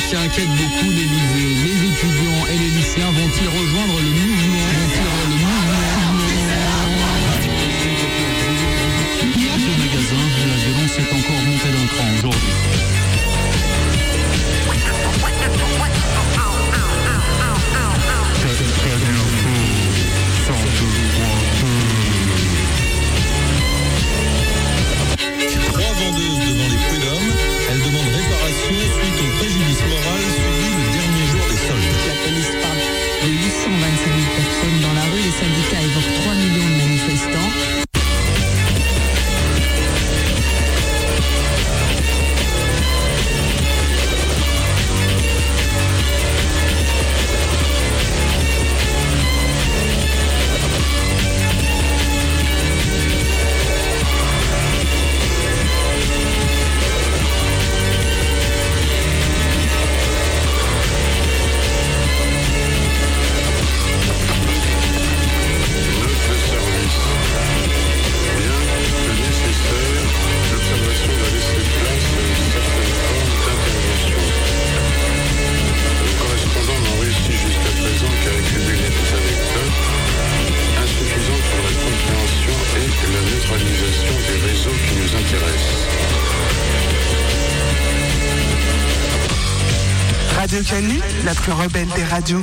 qui inquiète beaucoup l'Élysée. Les étudiants et les lycéens vont-ils rejoindre le mouvement? Ce magasin, la violence est encore montée d'un cran aujourd'hui. Trois vendeuses devant les prud'hommes. Elles demandent réparation suite au préjudice moral subi le dernier jour des soldes. La police parle de 825 000 personnes dans la rue. Les syndicats évoquent 3 millions de manifestants. Radio Canu, la plus rebelle des radios.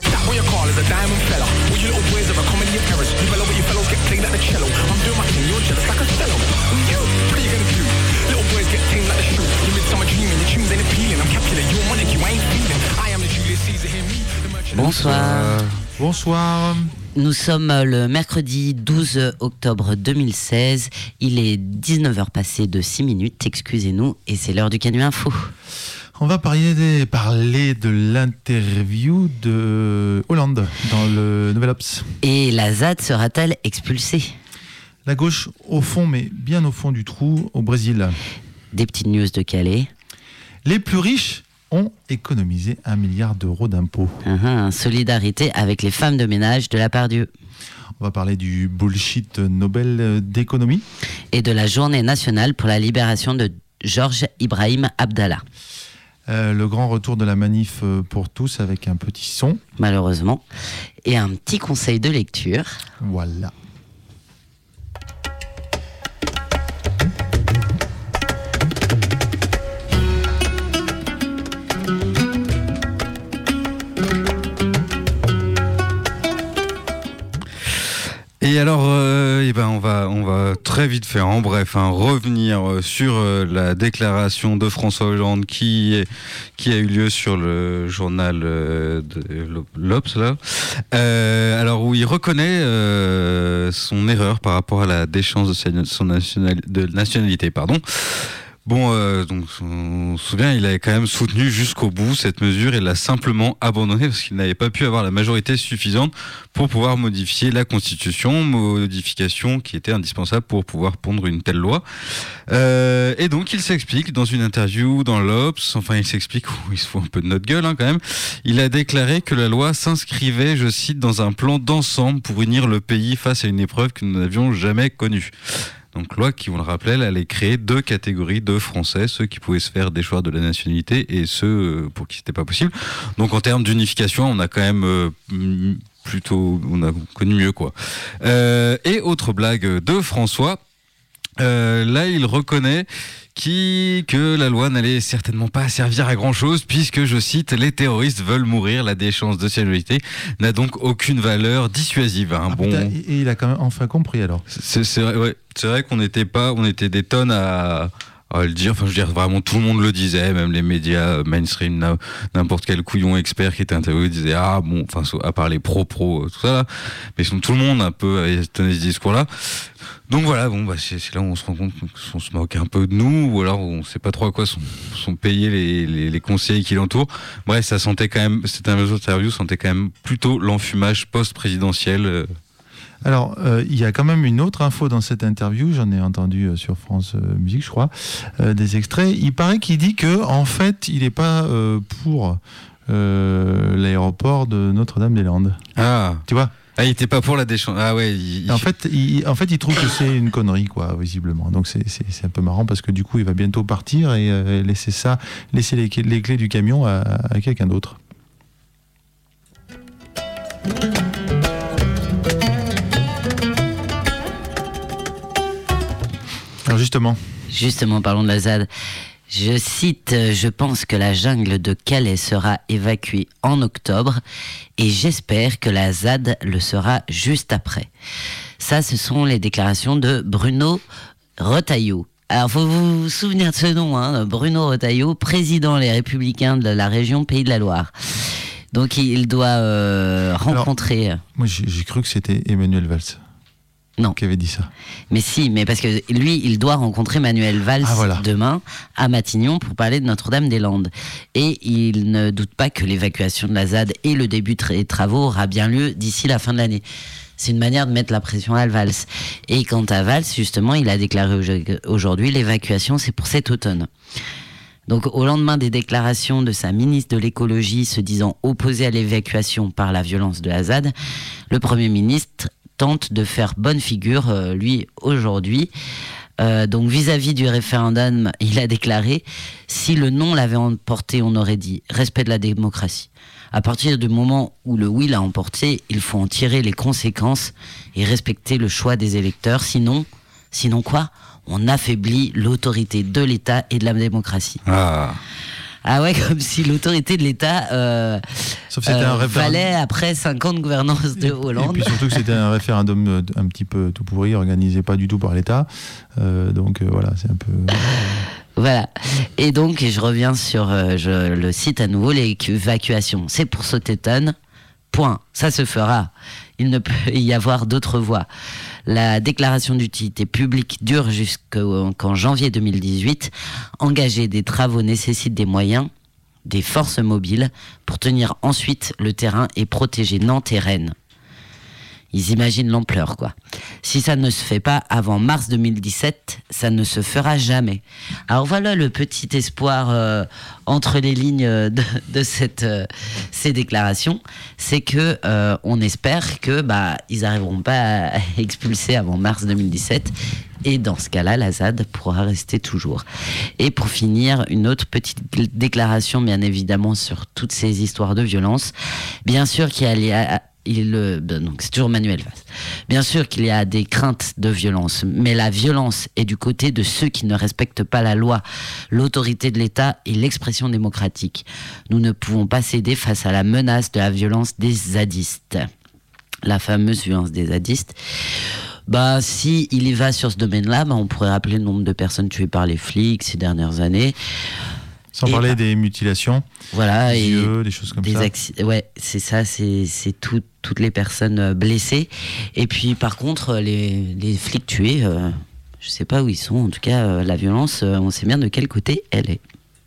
Bonsoir. Bonsoir. Nous sommes le mercredi 12 octobre 2016. Il est 19h passé de 6 minutes, excusez-nous, et c'est l'heure du Canu Info. On va parler de l'interview de Hollande dans le Nouvel Obs. Et la ZAD sera-t-elle expulsée? La gauche au fond, mais bien au fond du trou, au Brésil. Des petites news de Calais. Les plus riches ont économisé 1 milliard d'euros d'impôts. Solidarité avec les femmes de ménage de la part Dieu. On va parler du bullshit Nobel d'économie. Et de la journée nationale pour la libération de Georges Ibrahim Abdallah. Le grand retour de la manif pour tous avec un petit son. Malheureusement. Et un petit conseil de lecture. Voilà. Et alors, on va très vite faire, en bref, revenir sur la déclaration de François Hollande qui a eu lieu sur le journal de l'Obs, là. Alors où il reconnaît son erreur par rapport à la déchéance de son nationalité, pardon. Bon, donc on se souvient, il avait quand même soutenu jusqu'au bout cette mesure et l'a simplement abandonnée parce qu'il n'avait pas pu avoir la majorité suffisante pour pouvoir modifier la Constitution, modification qui était indispensable pour pouvoir pondre une telle loi. Et donc il s'explique dans une interview dans l'Obs, il s'explique, il se fout un peu de notre gueule quand même, il a déclaré que la loi s'inscrivait, je cite, dans un plan d'ensemble pour unir le pays face à une épreuve que nous n'avions jamais connue. Donc loi qui, on le rappelait, elle allait créer 2 catégories de Français, ceux qui pouvaient se faire déchoir de la nationalité et ceux pour qui c'était pas possible. Donc en termes d'unification, on a quand même on a connu mieux quoi. Et autre blague de François, là il reconnaît que la loi n'allait certainement pas servir à grand chose puisque, je cite, les terroristes veulent mourir, la déchéance de nationalité n'a donc aucune valeur dissuasive. Putain, et il a quand même enfin compris alors. C'est vrai, ouais. C'est vrai qu'on était des tonnes à le dire, vraiment tout le monde le disait, même les médias mainstream, n'importe quel couillon expert qui était interviewé disait à part les pro tout ça là, mais tout le monde un peu avait tenu ce discours là. Donc voilà, c'est là où on se rend compte qu'on se moque un peu de nous, ou alors on sait pas trop à quoi sont payés les conseillers qui l'entourent. Bref, ça sentait quand même, cette interview sentait quand même plutôt l'enfumage post-présidentiel. Alors, il y a quand même une autre info dans cette interview, j'en ai entendu sur France Musique, je crois, des extraits. Il paraît qu'il dit que, en fait, il n'est pas pour l'aéroport de Notre-Dame-des-Landes. Ah, tu vois. Ah, il n'était pas pour la déchéance. Ah ouais. En fait, il trouve que c'est une connerie, quoi, visiblement. Donc c'est un peu marrant parce que du coup, il va bientôt partir et laisser les clés du camion à quelqu'un d'autre. Alors Justement, parlons de la ZAD. Je cite, je pense que la jungle de Calais sera évacuée en octobre et j'espère que la ZAD le sera juste après. Ça, ce sont les déclarations de Bruno Retailleau. Alors, faut vous souvenir de ce nom, hein, Bruno Retailleau, président Les Républicains de la région Pays de la Loire. Donc, il doit rencontrer... Alors, moi, j'ai cru que c'était Emmanuel Valls. Non. Qui avait dit ça. Mais parce que lui, il doit rencontrer Manuel Valls demain à Matignon pour parler de Notre-Dame-des-Landes. Et il ne doute pas que l'évacuation de la ZAD et le début des travaux aura bien lieu d'ici la fin de l'année. C'est une manière de mettre la pression à Valls. Et quant à Valls, justement, il a déclaré aujourd'hui l'évacuation, c'est pour cet automne. Donc, au lendemain des déclarations de sa ministre de l'écologie se disant opposée à l'évacuation par la violence de la ZAD, le Premier ministre tente de faire bonne figure, lui, aujourd'hui. Donc, vis-à-vis du référendum, il a déclaré « Si le non l'avait emporté, on aurait dit respect de la démocratie. À partir du moment où le oui l'a emporté, il faut en tirer les conséquences et respecter le choix des électeurs. Sinon quoi ? On affaiblit l'autorité de l'État et de la démocratie. » Ah ouais, comme si l'autorité de l'État valait après 5 ans de gouvernance de Hollande. Et puis surtout que c'était un référendum un petit peu tout pourri, organisé pas du tout par l'État. Donc voilà, c'est un peu... Voilà. Et donc, je reviens sur, je le cite à nouveau, l'évacuation. C'est pour cet automne. Point. Ça se fera. Il ne peut y avoir d'autres voies. La déclaration d'utilité publique dure jusqu'en janvier 2018. Engager des travaux nécessite des moyens, des forces mobiles, pour tenir ensuite le terrain et protéger Nantes et Rennes. Ils imaginent l'ampleur, quoi. Si ça ne se fait pas avant mars 2017, ça ne se fera jamais. Alors voilà le petit espoir entre les lignes de ces déclarations, c'est que on espère que ils n'arriveront pas à expulser avant mars 2017. Et dans ce cas-là, la ZAD pourra rester toujours. Et pour finir, une autre petite déclaration, bien évidemment, sur toutes ces histoires de violence. Bien sûr qu'il y a donc c'est toujours Manuel Valls. Bien sûr qu'il y a des craintes de violence, mais la violence est du côté de ceux qui ne respectent pas la loi, l'autorité de l'État et l'expression démocratique. Nous ne pouvons pas céder face à la menace de la violence des zadistes. La fameuse violence des zadistes. Si il y va sur ce domaine-là, on pourrait rappeler le nombre de personnes tuées par les flics ces dernières années. Sans parler des mutilations, voilà, des yeux, des choses comme ça. Ouais, c'est ça, c'est toutes les personnes blessées. Et puis par contre, les flics tués, je sais pas où ils sont. En tout cas, la violence, on sait bien de quel côté elle est.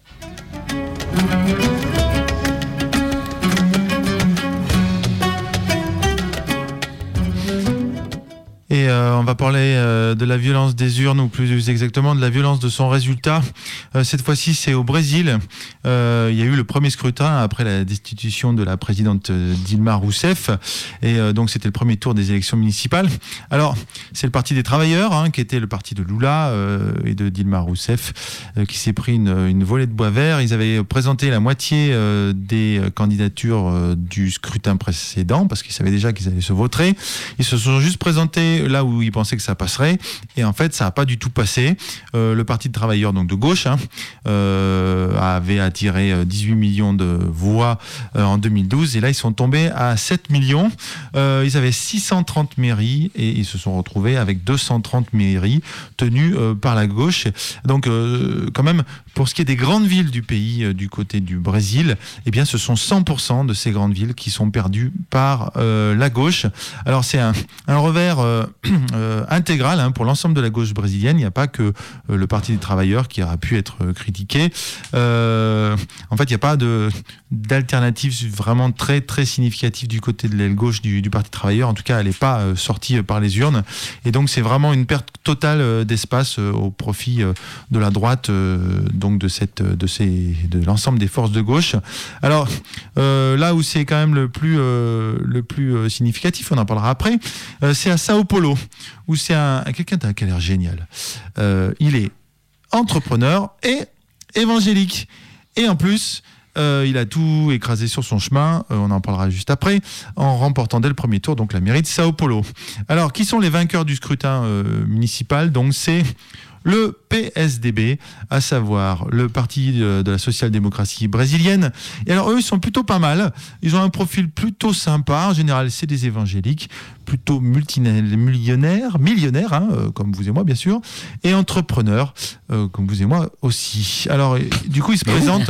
Et on va parler de la violence des urnes, ou plus exactement de la violence de son résultat. Cette fois-ci, c'est au Brésil. Il y a eu le premier scrutin après la destitution de la présidente Dilma Rousseff. Et donc, c'était le premier tour des élections municipales. Alors, c'est le Parti des travailleurs, qui était le parti de Lula et de Dilma Rousseff, qui s'est pris une volée de bois vert. Ils avaient présenté la moitié des candidatures du scrutin précédent, parce qu'ils savaient déjà qu'ils allaient se voter. Ils se sont juste présentés là où ils pensaient que ça passerait, et en fait ça n'a pas du tout passé. Le Parti de travailleurs, donc de gauche, avait attiré 18 millions de voix en 2012, et là ils sont tombés à 7 millions. Ils avaient 630 mairies et ils se sont retrouvés avec 230 mairies tenues par la gauche. Donc quand même, pour ce qui est des grandes villes du pays, du côté du Brésil, eh bien ce sont 100% de ces grandes villes qui sont perdues par la gauche. Alors c'est un revers intégrale pour l'ensemble de la gauche brésilienne. Il n'y a pas que le Parti des travailleurs qui aura pu être critiqué. En fait, il n'y a pas d'alternative vraiment très, très significative du côté de l'aile gauche du Parti des travailleurs. En tout cas, elle n'est pas sortie par les urnes. Et donc, c'est vraiment une perte totale d'espace au profit de la droite, donc de l'ensemble des forces de gauche. Alors, là où c'est quand même le plus significatif, on en parlera après, c'est à Sao Paulo, où c'est quelqu'un qui a l'air génial. Il est entrepreneur et évangélique. Et en plus, il a tout écrasé sur son chemin, on en parlera juste après, en remportant dès le premier tour donc la mairie de Sao Paulo. Alors, qui sont les vainqueurs du scrutin municipal? Donc, c'est le PSDB, à savoir le parti de la social-démocratie brésilienne. Et alors, eux, ils sont plutôt pas mal. Ils ont un profil plutôt sympa. En général, c'est des évangéliques, plutôt millionnaires, comme vous et moi, bien sûr, et entrepreneurs, comme vous et moi aussi. Alors, du coup, ils se présentent...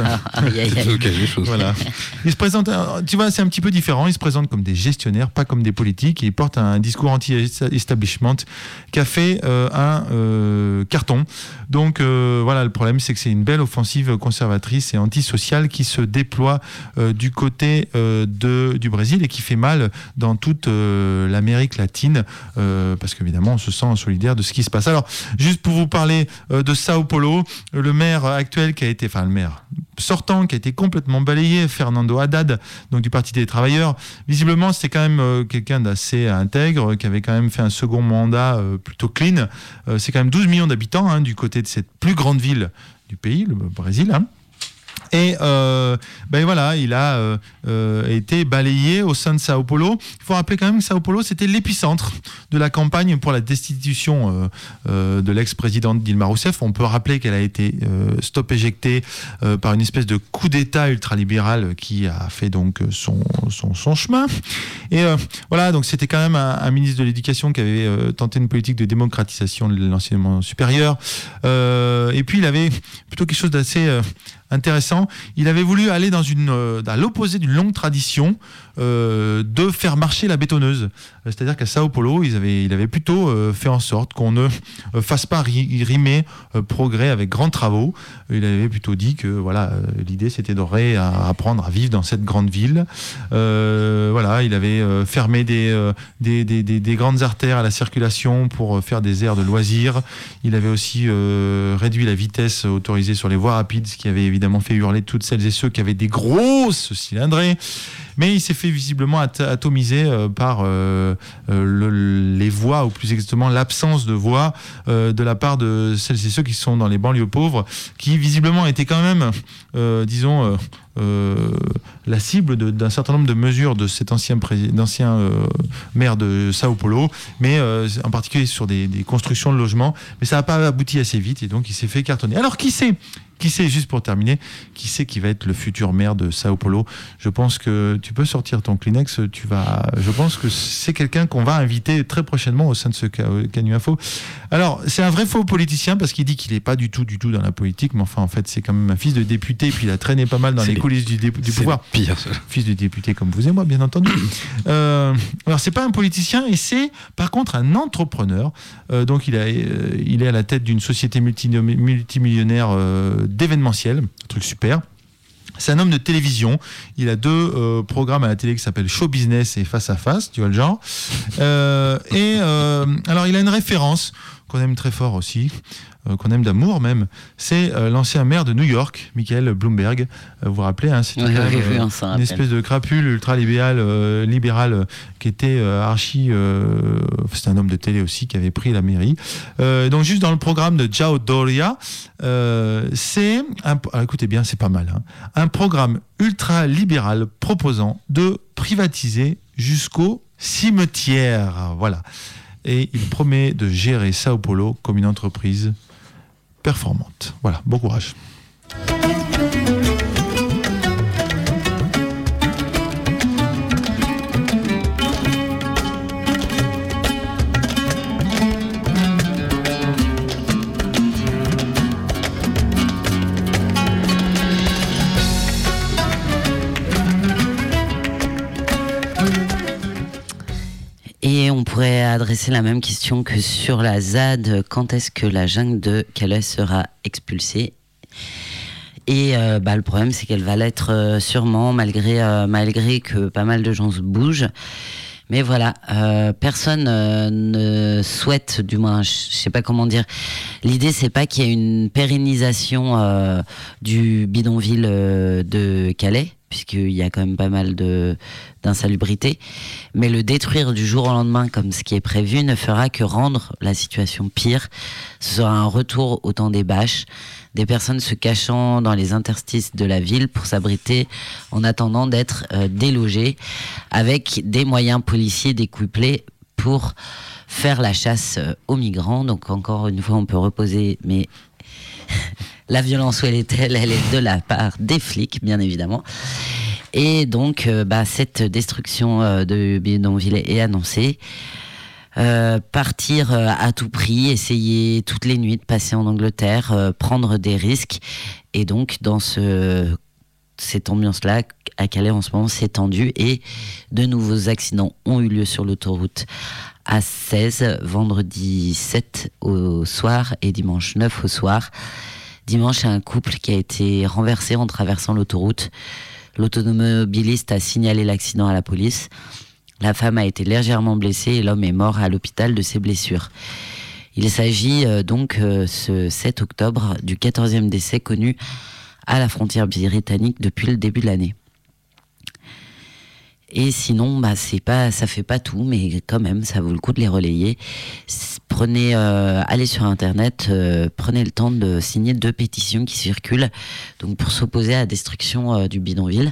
Voilà. Ils se présentent, tu vois, c'est un petit peu différent. Ils se présentent comme des gestionnaires, pas comme des politiques. Et ils portent un discours anti-establishment qui a fait un carton. Donc, voilà, le problème, c'est que c'est une belle offensive conservatrice et antisociale qui se déploie du côté du Brésil et qui fait mal dans toute l'Amérique latine, parce qu'évidemment, on se sent solidaire de ce qui se passe. Alors, juste pour vous parler de Sao Paulo, le maire actuel le maire sortant qui a été complètement balayé, Fernando Haddad, donc du Parti des travailleurs, visiblement c'était quand même quelqu'un d'assez intègre, qui avait quand même fait un second mandat plutôt clean. C'est quand même 12 millions d'habitants du côté de cette plus grande ville du pays, le Brésil. Et voilà, il a été balayé au sein de Sao Paulo. Il faut rappeler quand même que Sao Paulo, c'était l'épicentre de la campagne pour la destitution de l'ex-présidente Dilma Rousseff. On peut rappeler qu'elle a été stop-éjectée par une espèce de coup d'État ultralibéral qui a fait donc son chemin. Et voilà, donc c'était quand même un ministre de l'Éducation qui avait tenté une politique de démocratisation de l'enseignement supérieur. Et puis il avait plutôt quelque chose d'assez intéressant. Il avait voulu aller à l'opposé d'une longue tradition de faire marcher la bétonneuse. C'est-à-dire qu'à Sao Paulo, il avait plutôt fait en sorte qu'on ne fasse pas rimer progrès avec grands travaux. Il avait plutôt dit que voilà, l'idée c'était d'apprendre à vivre dans cette grande ville. Voilà, il avait fermé des grandes artères à la circulation pour faire des aires de loisirs. Il avait aussi réduit la vitesse autorisée sur les voies rapides, ce qui avait évidemment fait hurler toutes celles et ceux qui avaient des grosses cylindrées. Mais il s'est fait visiblement atomiser par les voix, ou plus exactement l'absence de voix de la part de celles et ceux qui sont dans les banlieues pauvres, qui visiblement étaient quand même, la cible d'un certain nombre de mesures de cet ancien maire de Sao Paulo, mais en particulier sur des constructions de logements. Mais ça n'a pas abouti assez vite et donc il s'est fait cartonner. Alors qui sait, juste pour terminer, qui sait qui va être le futur maire de Sao Paulo? Je pense que tu peux sortir ton Kleenex, je pense que c'est quelqu'un qu'on va inviter très prochainement au sein de ce Canu Info. Alors, c'est un vrai faux politicien parce qu'il dit qu'il n'est pas du tout dans la politique, mais enfin, en fait, c'est quand même un fils de député, puis il a traîné pas mal dans les coulisses du pouvoir. C'est pire, ça. Fils de député comme vous et moi, bien entendu. Alors, c'est pas un politicien, et c'est par contre un entrepreneur. Donc, il est à la tête d'une société multimillionnaire d'événementiel, un truc super. C'est un homme de télévision. Il a 2 programmes à la télé qui s'appellent Show Business et Face à Face, tu vois le genre. Alors, il a une référence qu'on aime très fort aussi, qu'on aime d'amour même, c'est l'ancien maire de New York, Michael Bloomberg. Vous vous rappelez, c'est une espèce de crapule ultra-libéral qui était c'est un homme de télé aussi qui avait pris la mairie. Donc juste dans le programme de João Doria, écoutez bien, c'est pas mal, un programme ultra-libéral proposant de privatiser jusqu'au cimetière. Voilà. Et il promet de gérer Sao Paulo comme une entreprise performante. Voilà, bon courage. Et on pourrait adresser la même question que sur la ZAD. Quand est-ce que la jungle de Calais sera expulsée ? Et le problème, c'est qu'elle va l'être sûrement, malgré que pas mal de gens se bougent. Mais voilà, personne ne souhaite, du moins, je sais pas comment dire. L'idée, c'est pas qu'il y ait une pérennisation du bidonville de Calais, puisqu'il y a quand même pas mal d'insalubrité. Mais le détruire du jour au lendemain, comme ce qui est prévu, ne fera que rendre la situation pire. Ce sera un retour au temps des bâches, des personnes se cachant dans les interstices de la ville pour s'abriter en attendant d'être délogées, avec des moyens policiers décuplés pour faire la chasse aux migrants. Donc encore une fois, on peut reposer, mais la violence, où elle est-elle ? Elle est de la part des flics, bien évidemment. Et donc, cette destruction de bidonville est annoncée. Partir à tout prix, essayer toutes les nuits de passer en Angleterre, prendre des risques. Et donc, dans cette ambiance-là, à Calais en ce moment, c'est tendu. Et de nouveaux accidents ont eu lieu sur l'autoroute A16, vendredi 7 au soir et dimanche 9 au soir. Dimanche, un couple qui a été renversé en traversant l'autoroute. L'automobiliste a signalé l'accident à la police. La femme a été légèrement blessée et l'homme est mort à l'hôpital de ses blessures. Il s'agit donc ce 7 octobre du 14e décès connu à la frontière britannique depuis le début de l'année. Et sinon, ça fait pas tout, mais quand même, ça vaut le coup de les relayer. Allez sur Internet, prenez le temps de signer 2 pétitions qui circulent, donc pour s'opposer à la destruction du bidonville.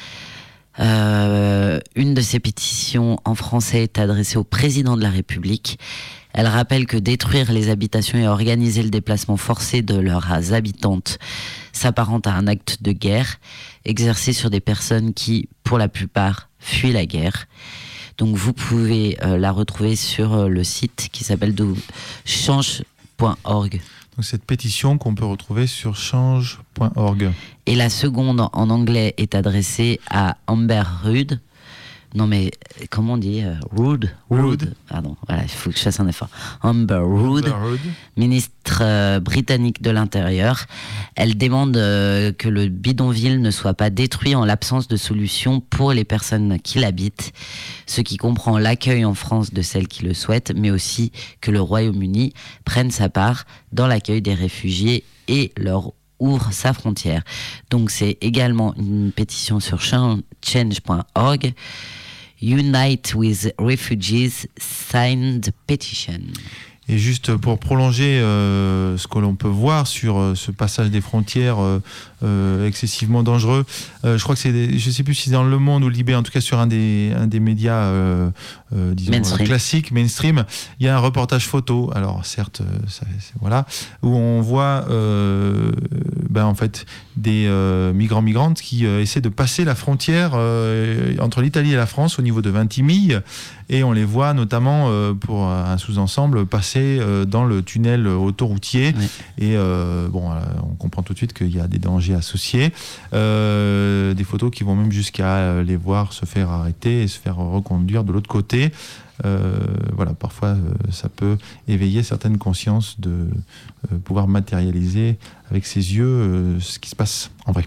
Une de ces pétitions en français est adressée au président de la République. Elle rappelle que détruire les habitations et organiser le déplacement forcé de leurs habitantes s'apparente à un acte de guerre exercé sur des personnes qui, pour la plupart, fuient la guerre. Donc vous pouvez la retrouver sur le site qui s'appelle change.org. Donc cette pétition qu'on peut retrouver sur change.org. Et la seconde en anglais est adressée à Amber Rudd. Non mais, comment on dit Rudd. Pardon, voilà, il faut que je fasse un effort. Amber Rudd, ministre britannique de l'Intérieur. Elle demande que le bidonville ne soit pas détruit en l'absence de solution pour les personnes qui l'habitent, ce qui comprend l'accueil en France de celles qui le souhaitent, mais aussi que le Royaume-Uni prenne sa part dans l'accueil des réfugiés et leur ouvre sa frontière. Donc c'est également une pétition sur change.org. Unite with Refugees, signed petition. Et juste pour prolonger ce que l'on peut voir sur ce passage des frontières excessivement dangereux, je crois que je ne sais plus si c'est dans Le Monde ou Libé, en tout cas sur un des médias disons classiques, mainstream, il y a un reportage photo. Alors certes, voilà, où on voit en fait des migrantes qui essaient de passer la frontière entre l'Italie et la France au niveau de Vintimille, et on les voit notamment pour un sous-ensemble passer dans le tunnel autoroutier. Oui. Et on comprend tout de suite qu'il y a des dangers associés, des photos qui vont même jusqu'à les voir se faire arrêter et se faire reconduire de l'autre côté. Parfois ça peut éveiller certaines consciences de pouvoir matérialiser avec ses yeux ce qui se passe en vrai.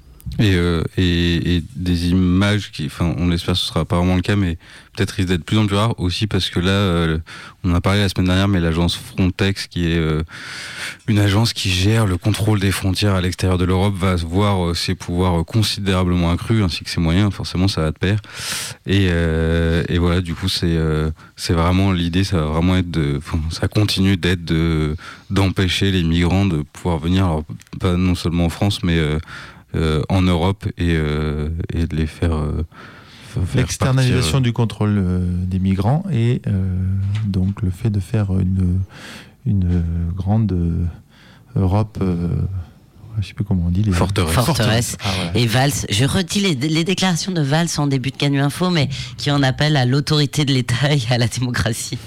Et des images qui, on l'espère, ce sera pas vraiment le cas, mais peut-être risque d'être de plus en plus rare aussi, parce que là, on en a parlé la semaine dernière, mais l'agence Frontex, qui est une agence qui gère le contrôle des frontières à l'extérieur de l'Europe, va voir ses pouvoirs considérablement accrus, ainsi que ses moyens. Forcément, ça va de pair. Et voilà, du coup, c'est vraiment l'idée, ça va vraiment être ça continue d'être d'empêcher les migrants de pouvoir venir, alors, pas non seulement en France, mais en Europe, et de les faire l'externalisation du contrôle des migrants, et donc le fait de faire une grande Europe, je ne sais plus comment on dit, les forteresse. Ah, voilà. Et Valls, je redis les déclarations de Valls en début de Canu Info, mais qui en appellent à l'autorité de l'État et à la démocratie.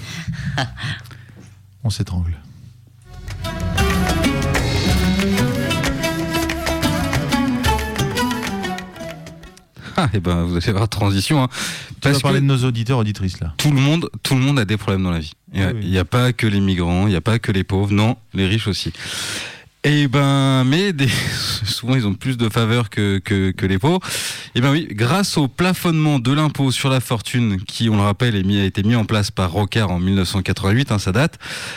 On s'étrangle. et ben vous allez voir transition. Hein, tu vas parler de nos auditeurs, auditrices là. Tout le monde a des problèmes dans la vie. Il n'y a pas que les migrants, il n'y a pas que les pauvres, non, les riches aussi. Et ben, mais souvent ils ont plus de faveurs que les pauvres. Et ben oui, grâce au plafonnement de l'impôt sur la fortune, qui, on le rappelle, a été mis en place par Rocard en 1988, hein, ça date.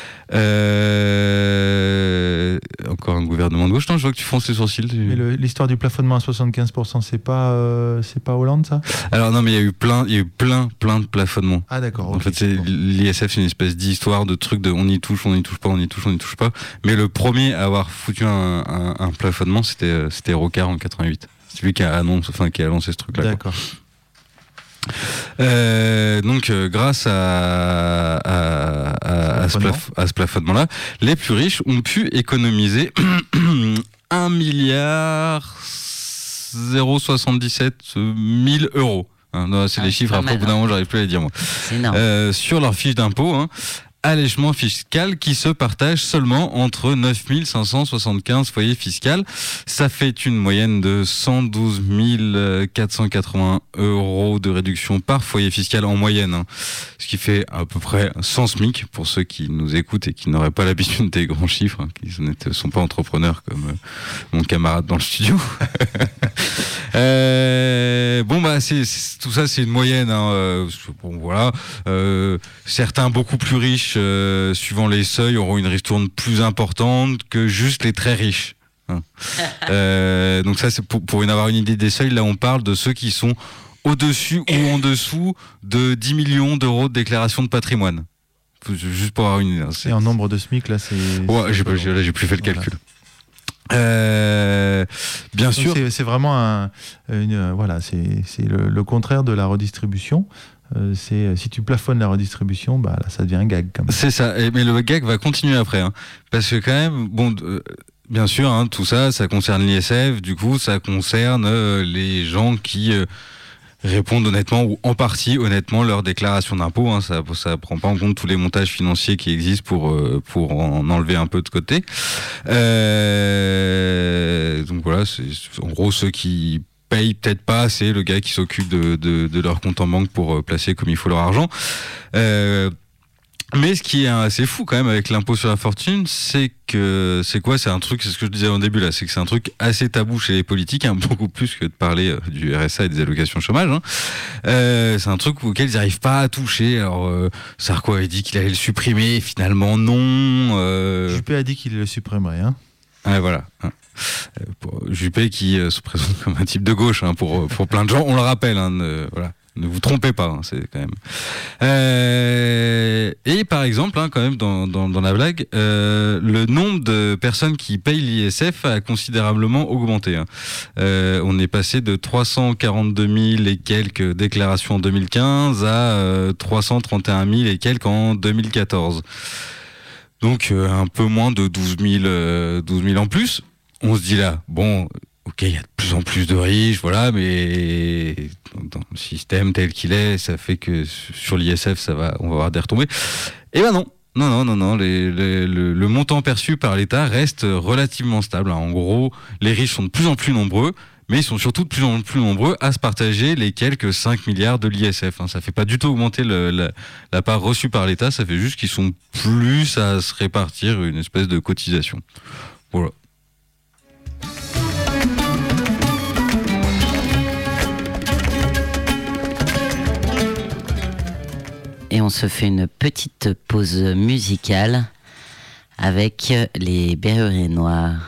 Encore un gouvernement de gauche. Non, je vois que tu fronces les sourcils. Mais l'histoire du plafonnement à 75%, c'est pas Hollande, ça? Alors non, mais il y a eu plein de plafonnements. Ah d'accord. En fait, l'ISF, c'est une espèce d'histoire de truc de on y touche pas. Mais le premier à avoir foutu un plafonnement, c'était Rocard en 88. C'est lui qui a lancé ce truc-là. D'accord. Donc grâce à ce plafonnement-là, les plus riches ont pu économiser 1 milliard 077 000 euros. Non, c'est les chiffres, après au bout d'un moment j'arrive plus à les dire moi. C'est énorme. Sur leur fiche d'impôt, hein. Allègement fiscal qui se partage seulement entre 9 575 foyers fiscaux. Ça fait une moyenne de 112 480 euros de réduction par foyer fiscal en moyenne. Hein. Ce qui fait à peu près 100 SMIC pour ceux qui nous écoutent et qui n'auraient pas l'habitude des grands chiffres, hein, qui ne sont pas entrepreneurs comme mon camarade dans le studio. Bon bah tout ça c'est une moyenne. Hein, bon voilà. Certains beaucoup plus riches, suivant les seuils, auront une ristourne plus importante que juste les très riches. Hein. Donc ça, c'est pour avoir une idée des seuils. Là, on parle de ceux qui sont au-dessus ou en dessous de 10 millions d'euros de déclaration de patrimoine. Juste pour avoir une idée. Et en nombre de SMIC, là, c'est... Ouais, j'ai plus fait le calcul. Bien donc sûr. C'est vraiment c'est le contraire de la redistribution. Si tu plafonnes la redistribution, bah là ça devient un gag quand même. C'est ça, mais le gag va continuer après, hein, parce que quand même, bien sûr, hein, tout ça concerne l'ISF, du coup ça concerne les gens qui répondent honnêtement ou en partie honnêtement leur déclaration d'impôt. Hein, ça prend pas en compte tous les montages financiers qui existent pour en enlever un peu de côté. Donc voilà, c'est en gros ceux qui payent peut-être pas assez le gars qui s'occupe de leur compte en banque pour placer comme il faut leur argent. Mais ce qui est assez fou quand même avec l'impôt sur la fortune, c'est un truc, c'est ce que je disais au début là, c'est que c'est un truc assez tabou chez les politiques, hein, beaucoup plus que de parler du RSA et des allocations chômage. Hein. C'est un truc auquel ils n'arrivent pas à toucher. Alors Sarko avait dit qu'il allait le supprimer, finalement non. Juppé a dit qu'il le supprimerait. Hein. Ouais, voilà. Juppé qui se présente comme un type de gauche, hein, pour plein de gens, on le rappelle, hein, voilà. Ne vous trompez pas, hein, c'est quand même. Et par exemple, hein, quand même dans la blague, le nombre de personnes qui payent l'ISF a considérablement augmenté. Hein. On est passé de 342 000 et quelques déclarations en 2015 à 331 000 et quelques en 2014. Donc un peu moins de 12 000 en plus. On se dit là, bon, ok, il y a de plus en plus de riches, voilà, mais dans le système tel qu'il est, ça fait que sur l'ISF, on va avoir des retombées. Et ben non, le montant perçu par l'État reste relativement stable. En gros, les riches sont de plus en plus nombreux, mais ils sont surtout de plus en plus nombreux à se partager les quelques 5 milliards de l'ISF. Ça fait pas du tout augmenter la part reçue par l'État, ça fait juste qu'ils sont plus à se répartir une espèce de cotisation. Voilà. Et on se fait une petite pause musicale avec les Berruriers Noirs.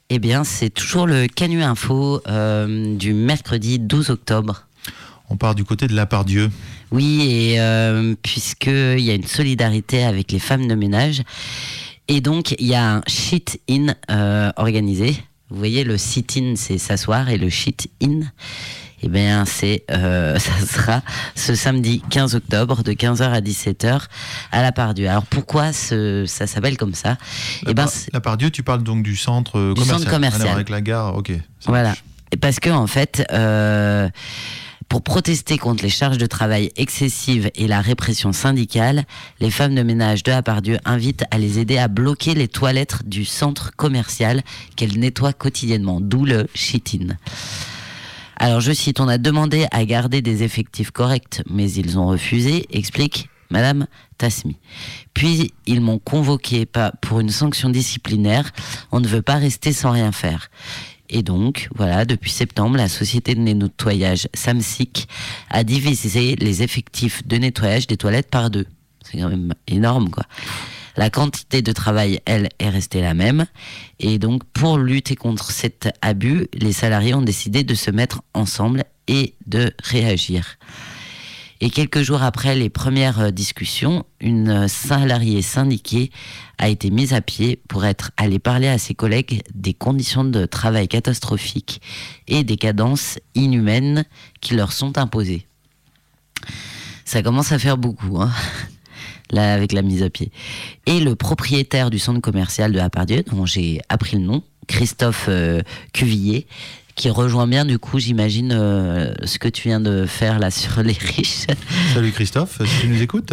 Eh bien, c'est toujours le Canu Info du mercredi 12 octobre. On part du côté de La Pardieu. Oui, et puisqu'il y a une solidarité avec les femmes de ménage. Et donc, il y a un sit-in organisé. Vous voyez, le sit-in, c'est s'asseoir, et le shit-in, eh bien, ça sera ce samedi 15 octobre, de 15h à 17h, à La Pardieu. Alors, pourquoi ça s'appelle comme ça? La Pardieu, tu parles donc du centre commercial. Centre commercial. Alors, avec la gare, ok. Voilà. Parce que, en fait... pour protester contre les charges de travail excessives et la répression syndicale, les femmes de ménage de La Pardieu invitent à les aider à bloquer les toilettes du centre commercial qu'elles nettoient quotidiennement, d'où le shit-in. Alors je cite, on a demandé à garder des effectifs corrects, mais ils ont refusé, explique Madame Tasmi. Puis ils m'ont convoqué pour une sanction disciplinaire, on ne veut pas rester sans rien faire. Et donc, voilà, depuis septembre, la société de nettoyage Samsic a divisé les effectifs de nettoyage des toilettes par 2. C'est quand même énorme, quoi. La quantité de travail, elle, est restée la même. Et donc, pour lutter contre cet abus, les salariés ont décidé de se mettre ensemble et de réagir. Et quelques jours après les premières discussions, une salariée syndiquée a été mise à pied pour être allée parler à ses collègues des conditions de travail catastrophiques et des cadences inhumaines qui leur sont imposées. Ça commence à faire beaucoup, hein, là, avec la mise à pied. Et le propriétaire du centre commercial de La Pardieu, dont j'ai appris le nom, Christophe Cuvillier, qui rejoint bien, du coup, j'imagine, ce que tu viens de faire là sur les riches. Salut Christophe, si tu nous écoutes.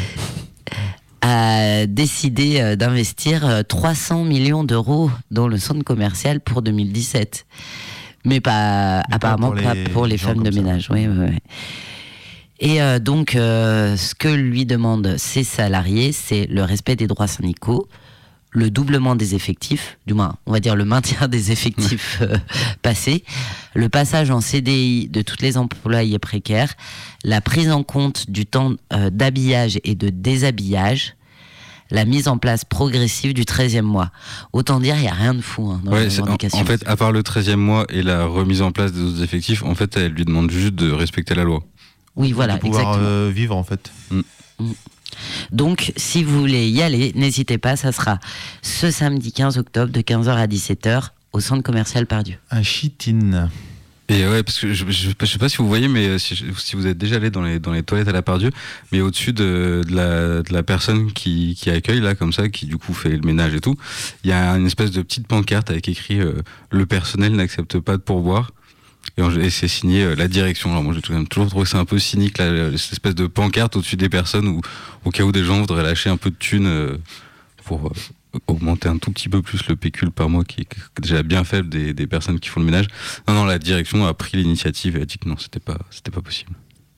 A décidé d'investir 300 millions d'euros dans le centre commercial pour 2017. Mais apparemment pas pour les femmes de ménage. Oui. Et donc, ce que lui demandent ces salariés, c'est le respect des droits syndicaux, le doublement des effectifs, du moins, on va dire le maintien des effectifs passés, le passage en CDI de tous les employés précaires, la prise en compte du temps d'habillage et de déshabillage, la mise en place progressive du 13e mois. Autant dire, il n'y a rien de fou dans les revendications. En fait, à part le 13e mois et la remise en place des autres effectifs, en fait, elle lui demande juste de respecter la loi. Oui, voilà, de pouvoir exactement. Vivre, en fait. Donc, si vous voulez y aller, n'hésitez pas, ça sera ce samedi 15 octobre de 15h à 17h au centre commercial Pardieu. Un shit-in. Et ouais, parce que je sais pas si vous voyez, mais si vous êtes déjà allé dans les toilettes à La Pardieu, mais au-dessus de la personne qui accueille, là, comme ça, qui du coup fait le ménage et tout, il y a une espèce de petite pancarte avec écrit le personnel n'accepte pas de pourboire. Et c'est signé la direction. Alors moi j'ai toujours trouvé ça un peu cynique, là, cette espèce de pancarte au-dessus des personnes où, au cas où des gens voudraient lâcher un peu de thunes pour augmenter un tout petit peu plus le pécule par mois qui est déjà bien faible des personnes qui font le ménage. Non, la direction a pris l'initiative et a dit que non, c'était pas possible.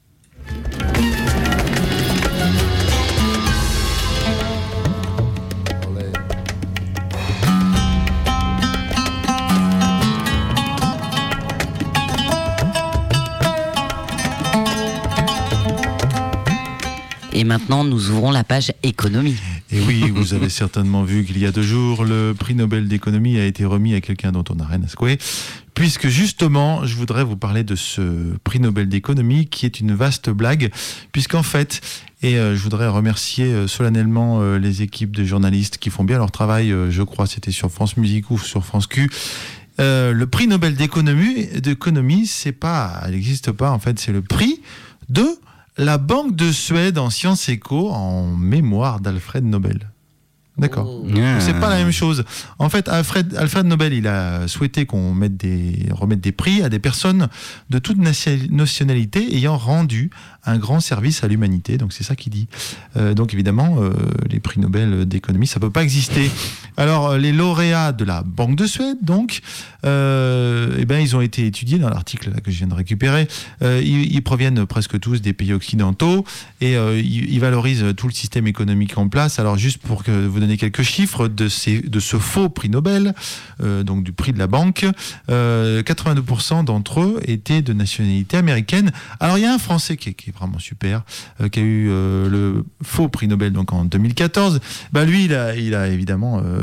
Et maintenant, nous ouvrons la page économie. Et oui, vous avez certainement vu qu'il y a 2 jours, le prix Nobel d'économie a été remis à quelqu'un dont on n'a rien à secouer. Puisque justement, je voudrais vous parler de ce prix Nobel d'économie qui est une vaste blague. Puisqu'en fait, et je voudrais remercier solennellement les équipes de journalistes qui font bien leur travail. Je crois que c'était sur France Musique ou sur France Q. Le prix Nobel d'économie, c'est pas, elle n'existe pas en fait, c'est le prix de la Banque de Suède en sciences éco en mémoire d'Alfred Nobel. D'accord. Oh. Donc, c'est pas la même chose. En fait, Alfred Nobel, il a souhaité qu'on remette des prix à des personnes de toute nationalité ayant rendu un grand service à l'humanité. Donc c'est ça qu'il dit. Donc évidemment, les prix Nobel d'économie, ça peut pas exister. Alors les lauréats de la Banque de Suède, donc, ils ont été étudiés dans l'article là, que je viens de récupérer. Ils proviennent presque tous des pays occidentaux et ils valorisent tout le système économique en place. Alors juste pour que vous donner quelques chiffres de ce faux prix Nobel, donc du prix de la banque, 82% d'entre eux étaient de nationalité américaine. Alors il y a un Français qui est vraiment super, qui a eu le faux prix Nobel donc en 2014. Lui, il a évidemment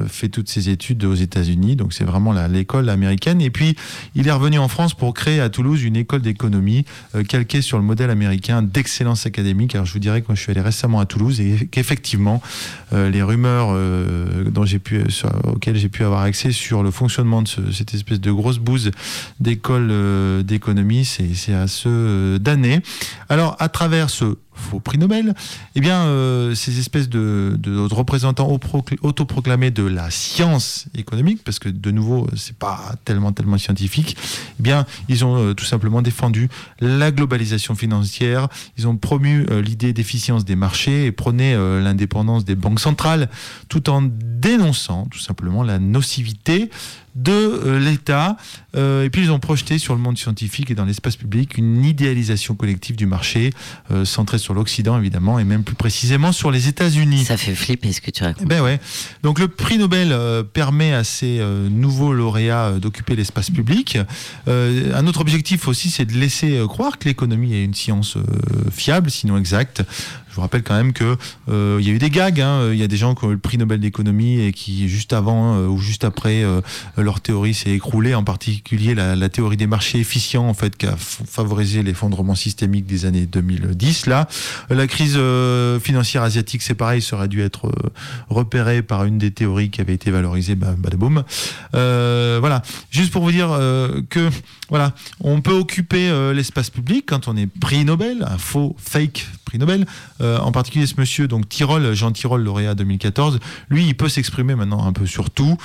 fait toutes ses études aux États-Unis, donc c'est vraiment l'école américaine. Et puis, il est revenu en France pour créer à Toulouse une école d'économie calquée sur le modèle américain d'excellence académique. Alors, je vous dirais que moi, je suis allé récemment à Toulouse et qu'effectivement, les rumeurs auxquelles j'ai pu avoir accès sur le fonctionnement de cette espèce de grosse bouse d'école d'économie, c'est à se damner. Alors, à travers ce faux prix Nobel, eh bien, ces espèces de représentants autoproclamés de la science économique, parce que de nouveau, c'est pas tellement scientifique, eh bien, ils ont tout simplement défendu la globalisation financière, ils ont promu l'idée d'efficience des marchés et prôné l'indépendance des banques centrales, tout en dénonçant tout simplement la nocivité de l'État. Et puis ils ont projeté sur le monde scientifique et dans l'espace public une idéalisation collective du marché, centrée sur l'Occident évidemment, et même plus précisément sur les États-Unis. Ça fait flipper ce que tu racontes. Ben ouais. Donc le prix Nobel permet à ces nouveaux lauréats d'occuper l'espace public. Un autre objectif aussi, c'est de laisser croire que l'économie est une science fiable, sinon exacte. Je vous rappelle quand même que y a eu des gags. Il y a des gens qui ont eu le prix Nobel d'économie et qui, juste avant ou juste après, leur théorie s'est écroulée, en particulier la théorie des marchés efficients, en fait, qui a favorisé l'effondrement systémique des années 2010. Là, la crise financière asiatique, c'est pareil, ça aurait dû être repéré par une des théories qui avait été valorisée, badaboum. Voilà, juste pour vous dire que voilà, on peut occuper l'espace public quand on est prix Nobel, un faux fake prix Nobel. En particulier ce monsieur, donc Jean Tirole, lauréat 2014, lui, il peut s'exprimer maintenant un peu sur tout.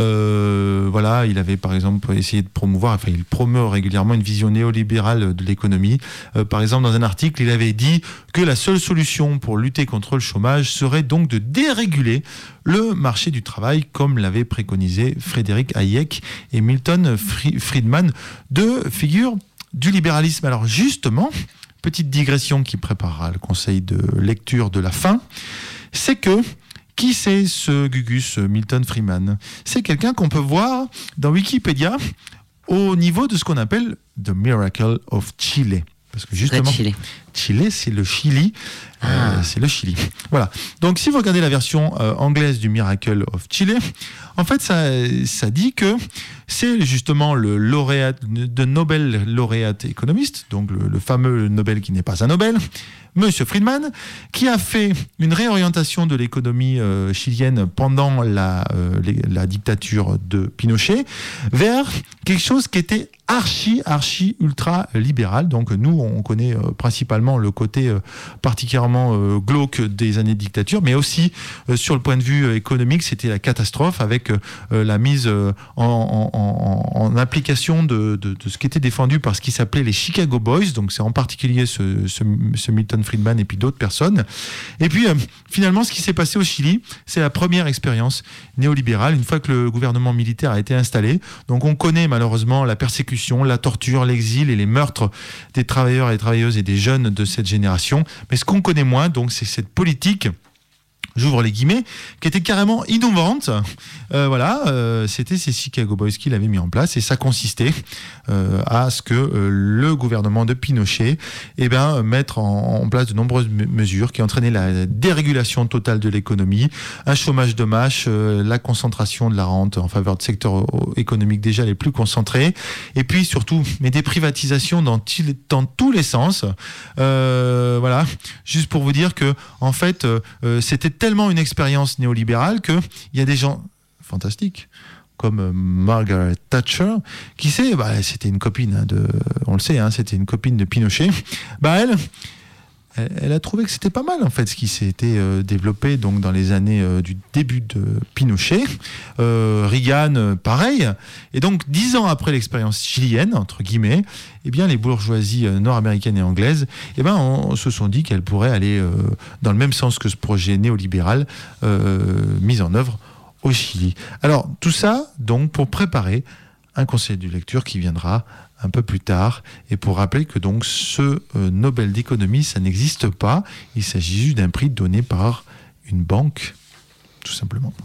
Voilà, il avait par exemple essayé de promouvoir, enfin il promeut régulièrement une vision néolibérale de l'économie. Par exemple, dans un article, il avait dit que la seule solution pour lutter contre le chômage serait donc de déréguler le marché du travail, comme l'avaient préconisé Frédéric Hayek et Milton Friedman, deux figures du libéralisme. Alors justement, petite digression qui préparera le conseil de lecture de la fin, c'est que qui c'est ce Gugus Milton Friedman? C'est quelqu'un qu'on peut voir dans Wikipédia au niveau de ce qu'on appelle The Miracle of Chile. Parce que justement, Chile, c'est le Chili. C'est le Chili. Voilà. Donc, si vous regardez la version anglaise du Miracle of Chile, en fait, ça dit que c'est justement le lauréat, de Nobel lauréate économiste, donc le fameux Nobel qui n'est pas un Nobel, Monsieur Friedman, qui a fait une réorientation de l'économie chilienne pendant la dictature de Pinochet vers quelque chose qui était archi ultra libéral. Donc nous, on connaît principalement le côté particulièrement glauque des années de dictature, mais aussi sur le point de vue économique, c'était la catastrophe avec la mise en application de ce qui était défendu par ce qui s'appelait les Chicago Boys. Donc c'est en particulier ce Milton Friedman et puis d'autres personnes. Et puis finalement, ce qui s'est passé au Chili, c'est la première expérience néolibérale une fois que le gouvernement militaire a été installé. Donc on connaît malheureusement la persécution, la torture, l'exil et les meurtres des travailleurs et travailleuses et des jeunes de cette génération. Mais ce qu'on connaît moins, donc, c'est cette politique, j'ouvre les guillemets, qui était carrément innovante. C'était ces Chicago Boys qui l'avaient mis en place, et ça consistait à ce que le gouvernement de Pinochet mette en place de nombreuses mesures qui entraînaient la dérégulation totale de l'économie, un chômage de masse, la concentration de la rente en faveur de secteurs économiques déjà les plus concentrés, et puis surtout des privatisations dans tous les sens. Voilà, juste pour vous dire que en fait, c'était tellement une expérience néolibérale qu'il y a des gens fantastiques comme Margaret Thatcher qui c'était une copine on le sait, c'était une copine de Pinochet. Elle a trouvé que c'était pas mal en fait ce qui s'était développé donc dans les années du début de Pinochet. Reagan, pareil. Et donc 10 ans après l'expérience chilienne entre guillemets, les bourgeoisies nord-américaines et anglaises, se sont dit qu'elles pourraient aller dans le même sens que ce projet néolibéral mis en œuvre au Chili. Alors tout ça donc pour préparer un conseil de lecture qui viendra un peu plus tard, et pour rappeler que donc ce Nobel d'économie, ça n'existe pas, il s'agit juste d'un prix donné par une banque, tout simplement.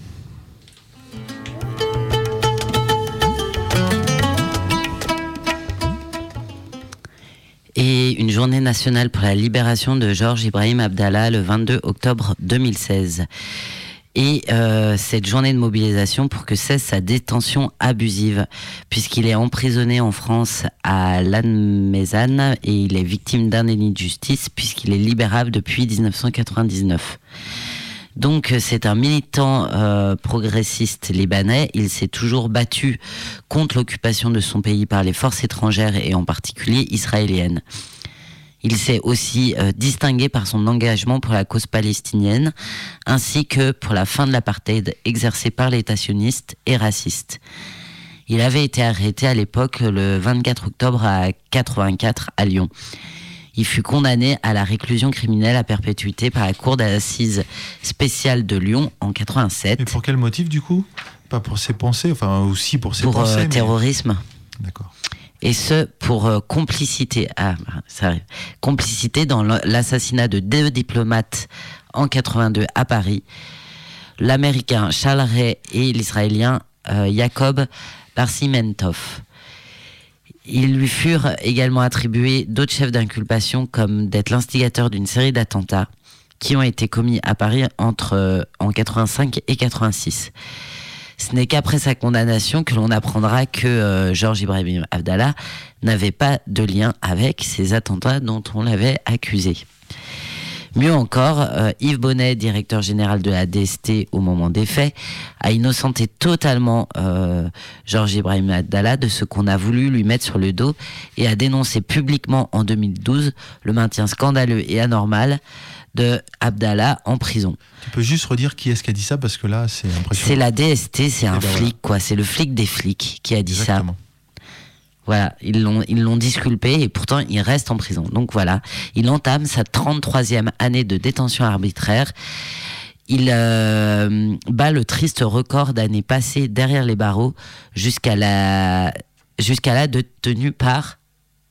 Et une journée nationale pour la libération de Georges Ibrahim Abdallah le 22 octobre 2016. Et cette journée de mobilisation pour que cesse sa détention abusive, puisqu'il est emprisonné en France à Lannemezan et il est victime d'un déni de justice puisqu'il est libérable depuis 1999. Donc c'est un militant progressiste libanais. Il s'est toujours battu contre l'occupation de son pays par les forces étrangères et en particulier israéliennes. Il s'est aussi distingué par son engagement pour la cause palestinienne, ainsi que pour la fin de l'apartheid exercé par l'État sioniste et raciste. Il avait été arrêté à l'époque le 24 octobre à 84 à Lyon. Il fut condamné à la réclusion criminelle à perpétuité par la Cour d'assises spéciale de Lyon en 87. Mais pour quel motif du coup ? Pas pour ses pensées, enfin aussi pour ses pensées. Pour terrorisme. D'accord. Et ce, pour complicité. Ah, ça arrive. Complicité dans l'assassinat de 2 diplomates en 82 à Paris. L'Américain Charles Ray et l'Israélien Jacob Barsimentov. Ils lui furent également attribués d'autres chefs d'inculpation, comme d'être l'instigateur d'une série d'attentats qui ont été commis à Paris en 85 et 86. Ce n'est qu'après sa condamnation que l'on apprendra que Georges Ibrahim Abdallah n'avait pas de lien avec ces attentats dont on l'avait accusé. Mieux encore, Yves Bonnet, directeur général de la DST au moment des faits, a innocenté totalement Georges Ibrahim Abdallah de ce qu'on a voulu lui mettre sur le dos et a dénoncé publiquement en 2012 le maintien scandaleux et anormal de Abdallah en prison. Tu peux juste redire qui est-ce qui a dit ça, parce que là c'est impressionnant. C'est la DST, c'est un flic, voilà. quoi. C'est le flic des flics qui a dit Exactement. ça. Voilà, ils l'ont disculpé et pourtant il reste en prison. Donc voilà, il entame sa 33e année de détention arbitraire. Il bat le triste record d'années passées derrière les barreaux jusqu'à la détenue par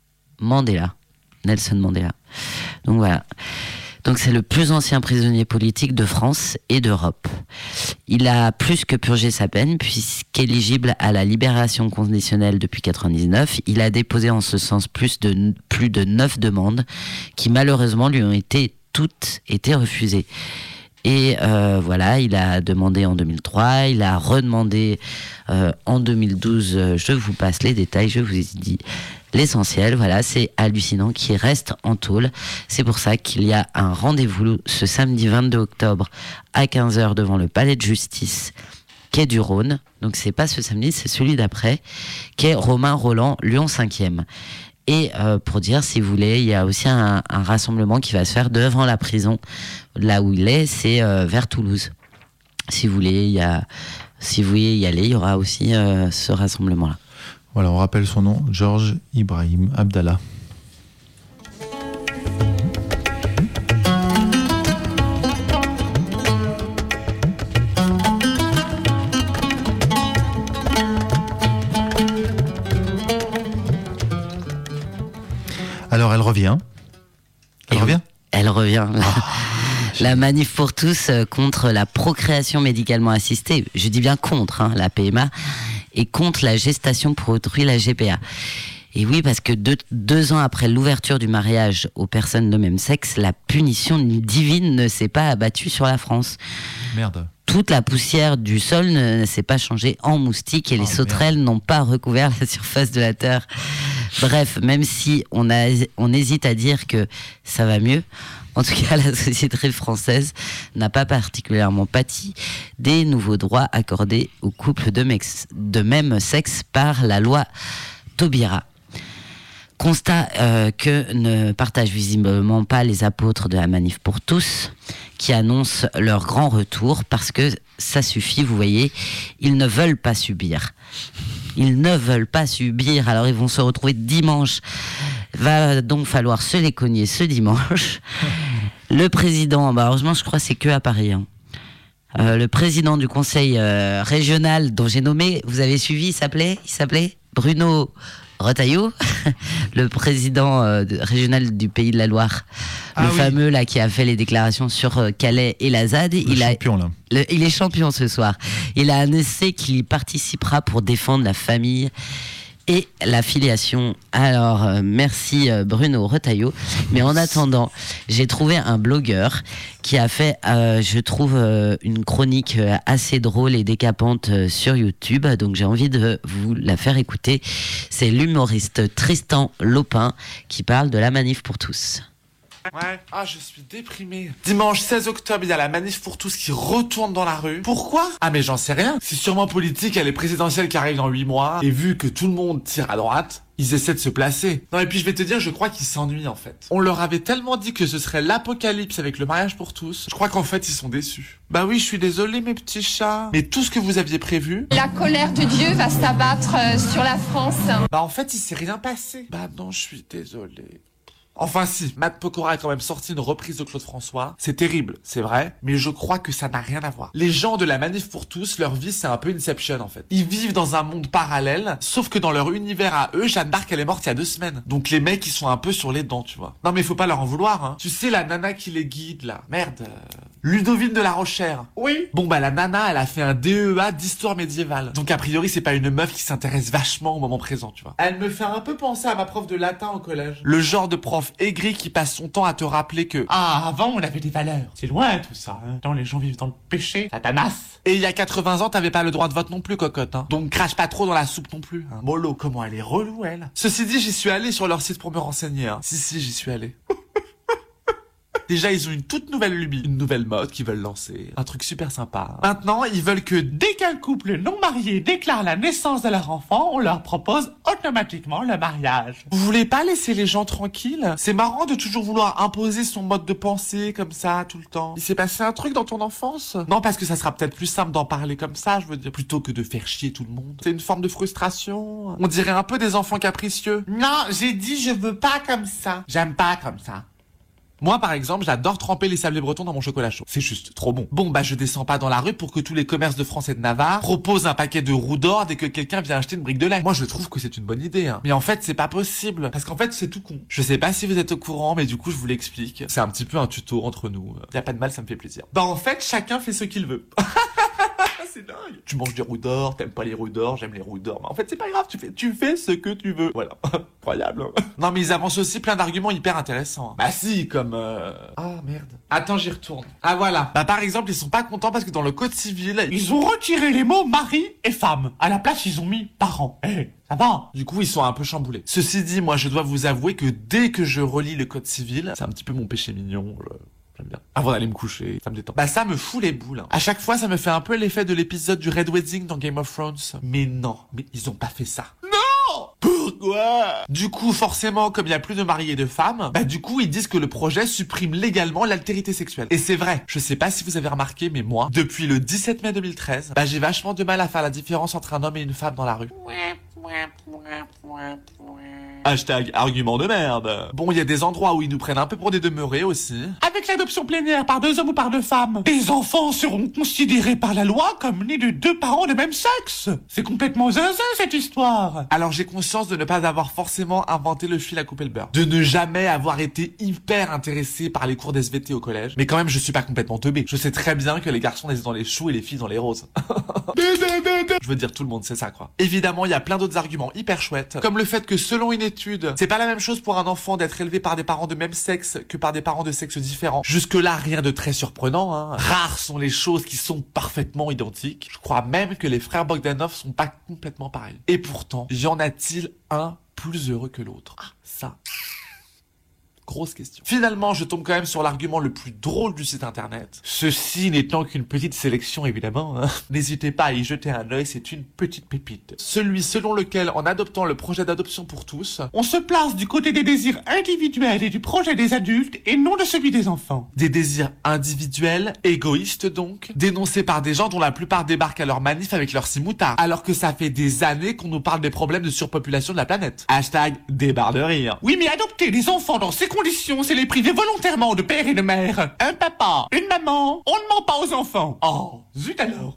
Nelson Mandela. Donc voilà. Donc c'est le plus ancien prisonnier politique de France et d'Europe. Il a plus que purgé sa peine puisqu'éligible à la libération conditionnelle depuis 1999. Il a déposé en ce sens plus de 9 demandes qui malheureusement lui ont toutes été refusées. Et voilà, il a demandé en 2003, il a redemandé en 2012. Je vous passe les détails, je vous ai dit l'essentiel. Voilà, c'est hallucinant qu'il reste en tôle. C'est pour ça qu'il y a un rendez-vous ce samedi 22 octobre à 15h devant le palais de justice quai du Rhône. Donc c'est pas ce samedi, c'est celui d'après, quai Romain Roland, Lyon 5e. Et pour dire, si vous voulez, il y a aussi un rassemblement qui va se faire devant la prison, là où il est, c'est vers Toulouse. Si vous voulez y aller, il y aura aussi ce rassemblement-là. Voilà, on rappelle son nom, Georges Ibrahim Abdallah. Alors elle revient. Elle revient. La manif pour tous contre la procréation médicalement assistée. Je dis bien contre, la PMA. Et contre la gestation pour autrui, la GPA. Et oui, parce que 2 ans après l'ouverture du mariage aux personnes de même sexe, la punition divine ne s'est pas abattue sur la France. Merde. Toute la poussière du sol ne s'est pas changée en moustique et les sauterelles n'ont pas recouvert la surface de la terre. Bref, même si on hésite à dire que ça va mieux, en tout cas la société française n'a pas particulièrement pâti des nouveaux droits accordés aux couples de même sexe par la loi Taubira. Constat que ne partagent visiblement pas les apôtres de la manif pour tous, qui annoncent leur grand retour parce que ça suffit, vous voyez, ils ne veulent pas subir. Ils ne veulent pas subir, alors ils vont se retrouver dimanche. Va donc falloir se les cogner ce dimanche. Le président, heureusement je crois que c'est que à Paris. Le président du conseil régional dont j'ai nommé, vous avez suivi, il s'appelait Bruno Retailleau, le président régional du Pays de la Loire, fameux là qui a fait les déclarations sur Calais et la ZAD. Il est champion ce soir. Il a annoncé qu'il y participera pour défendre la famille et la filiation. Alors, merci Bruno Retailleau. Mais en attendant, j'ai trouvé un blogueur qui a fait, je trouve, une chronique assez drôle et décapante sur YouTube. Donc, j'ai envie de vous la faire écouter. C'est l'humoriste Tristan Lopin qui parle de la manif pour tous. Ouais. Ah, je suis déprimé. Dimanche 16 octobre, il y a la manif pour tous qui retourne dans la rue. Pourquoi? Ah, mais j'en sais rien. C'est sûrement politique, il y a les présidentielles qui arrivent dans 8 mois. Et vu que tout le monde tire à droite, ils essaient de se placer. Non, et puis je vais te dire, je crois qu'ils s'ennuient en fait. On leur avait tellement dit que ce serait l'apocalypse avec le mariage pour tous. Je crois qu'en fait, ils sont déçus. Bah oui, je suis désolé mes petits chats. Mais tout ce que vous aviez prévu... La colère de Dieu va s'abattre sur la France. Bah en fait, il s'est rien passé. Bah non, je suis désolé. Enfin si, Matt Pokora a quand même sorti une reprise de Claude François. C'est terrible, c'est vrai, mais je crois que ça n'a rien à voir. Les gens de la manif pour tous, leur vie c'est un peu Inception en fait. Ils vivent dans un monde parallèle, sauf que dans leur univers à eux, Jeanne d'Arc elle est morte il y a 2 semaines. Donc les mecs ils sont un peu sur les dents, tu vois. Non mais faut pas leur en vouloir, hein. Tu sais la nana qui les guide là, merde... Ludovine de la Rochère. Oui. Bon bah la nana, elle a fait un DEA d'histoire médiévale. Donc a priori c'est pas une meuf qui s'intéresse vachement au moment présent, tu vois. Elle me fait un peu penser à ma prof de latin au collège. Le genre de prof aigri qui passe son temps à te rappeler que avant on avait des valeurs. C'est loin tout ça, hein. Quand les gens vivent dans le péché, Satanas. Et il y a 80 ans t'avais pas le droit de vote non plus, cocotte, hein. Donc crache pas trop dans la soupe non plus, hein. Mollo, comment elle est relou elle. Ceci dit, j'y suis allé sur leur site pour me renseigner, hein. Si, j'y suis allé. Déjà, ils ont une toute nouvelle lubie, une nouvelle mode qu'ils veulent lancer, un truc super sympa. Maintenant, ils veulent que dès qu'un couple non marié déclare la naissance de leur enfant, on leur propose automatiquement le mariage. Vous voulez pas laisser les gens tranquilles? C'est marrant de toujours vouloir imposer son mode de pensée comme ça tout le temps. Il s'est passé un truc dans ton enfance? Non, parce que ça sera peut-être plus simple d'en parler comme ça, je veux dire, plutôt que de faire chier tout le monde. C'est une forme de frustration. On dirait un peu des enfants capricieux. Non, j'ai dit je veux pas comme ça. J'aime pas comme ça. Moi, par exemple, j'adore tremper les sablés bretons dans mon chocolat chaud. C'est juste trop bon. Bon, bah, je descends pas dans la rue pour que tous les commerces de France et de Navarre proposent un paquet de roux d'or dès que quelqu'un vient acheter une brique de lait. Moi, je trouve que c'est une bonne idée, hein. Mais en fait, c'est pas possible. Parce qu'en fait, c'est tout con. Je sais pas si vous êtes au courant, mais du coup, je vous l'explique. C'est un petit peu un tuto entre nous. Y a pas de mal, ça me fait plaisir. Bah, en fait, chacun fait ce qu'il veut. C'est dingue. Tu manges des roux d'or, t'aimes pas les roux d'or, j'aime les roux d'or. Mais en fait, c'est pas grave, tu fais ce que tu veux. Voilà. Incroyable. Non, mais ils avancent aussi plein d'arguments hyper intéressants. Bah si, comme... Ah, merde. Attends, j'y retourne. Ah, voilà. Bah, par exemple, ils sont pas contents parce que dans le code civil, ils ont retiré les mots mari et femme. À la place, ils ont mis parents. Ça va. Du coup, ils sont un peu chamboulés. Ceci dit, moi, je dois vous avouer que dès que je relis le code civil, c'est un petit peu mon péché mignon. J'aime bien. Avant d'aller me coucher, ça me détend. Bah ça me fout les boules, hein. À chaque fois, ça me fait un peu l'effet de l'épisode du Red Wedding dans Game of Thrones. Mais non, mais ils ont pas fait ça. Non! Pourquoi? Du coup, forcément, comme il y a plus de mariés et de femmes, bah du coup, ils disent que le projet supprime légalement l'altérité sexuelle. Et c'est vrai. Je sais pas si vous avez remarqué, mais moi, depuis le 17 mai 2013, bah j'ai vachement de mal à faire la différence entre un homme et une femme dans la rue. Hashtag argument de merde. Bon, il y a des endroits où ils nous prennent un peu pour des demeurés aussi. Avec l'adoption plénière par 2 hommes ou par 2 femmes, les enfants seront considérés par la loi comme nés de 2 parents de même sexe. C'est complètement zinzin cette histoire. Alors j'ai conscience de ne pas avoir forcément inventé le fil à couper le beurre. De ne jamais avoir été hyper intéressé par les cours d'SVT au collège. Mais quand même, je suis pas complètement teubé. Je sais très bien que les garçons naissent dans les choux et les filles dans les roses. Je veux dire, tout le monde sait ça, quoi. Évidemment, il y a plein d'autres arguments hyper chouettes. Comme le fait que selon une étude, c'est pas la même chose pour un enfant d'être élevé par des parents de même sexe que par des parents de sexe différent. Jusque-là, rien de très surprenant, hein. Rares sont les choses qui sont parfaitement identiques. Je crois même que les frères Bogdanov sont pas complètement pareils. Et pourtant, y en a-t-il un plus heureux que l'autre? Ah, ça... Grosse question. Finalement, je tombe quand même sur l'argument le plus drôle du site internet. Ceci n'étant qu'une petite sélection, évidemment, hein. N'hésitez pas à y jeter un œil, c'est une petite pépite. Celui selon lequel, en adoptant le projet d'adoption pour tous, on se place du côté des désirs individuels et du projet des adultes et non de celui des enfants. Des désirs individuels, égoïstes donc, dénoncés par des gens dont la plupart débarquent à leur manif avec leur simoutards, alors que ça fait des années qu'on nous parle des problèmes de surpopulation de la planète. Hashtag débarre de rire. Oui, mais adopter des enfants dans ces conditions, c'est les priver volontairement de père et de mère. Un papa, une maman, on ne ment pas aux enfants. Oh, zut alors.